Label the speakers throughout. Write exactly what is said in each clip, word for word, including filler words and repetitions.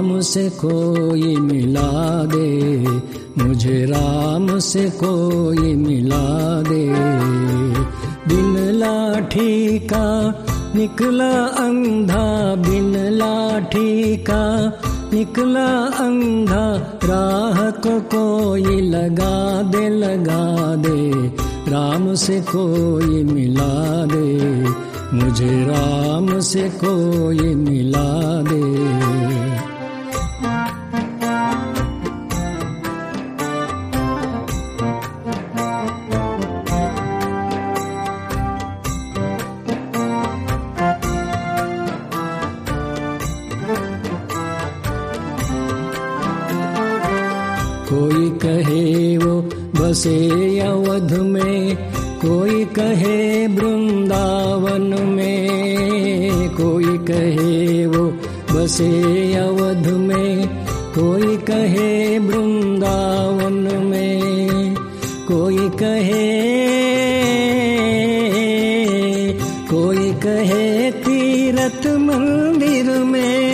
Speaker 1: राम से कोई मिला दे, मुझे राम से कोई मिला दे। बिन लाठी का निकला अंधा, बिन लाठी का निकला अंधा, राह को कोई लगा दे लगा दे, राम से कोई मिला दे, मुझे राम से कोई मिला दे। कोई कहे वो बसे अवध में, कोई कहे वृंदावन में, कोई कहे वो बसे अवध में, कोई कहे वृंदावन में, कोई कहे कोई कहे तीरथ मंदिर में,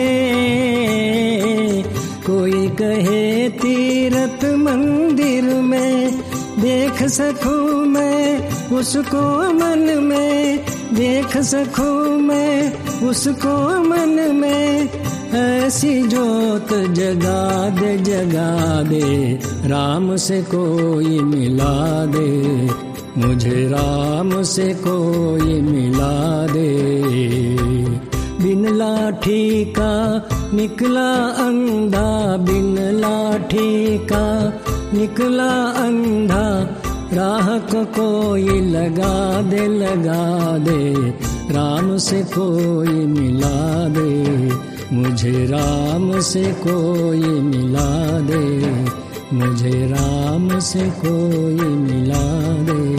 Speaker 1: कोई कहे तीरथ मंदिर में। देख सकूं मैं उसको मन में, देख सकूं मैं उसको मन में, ऐसी जोत जगा दे जगा दे, राम से कोई मिला दे, मुझे राम से कोई मिला दे। बिन लाठी का निकला अंधा, बिन लाठी का निकला अंधा, राह को कोई लगा दे लगा दे, राम से कोई मिला दे, मुझे राम से कोई मिला दे, मुझे राम से कोई मिला दे।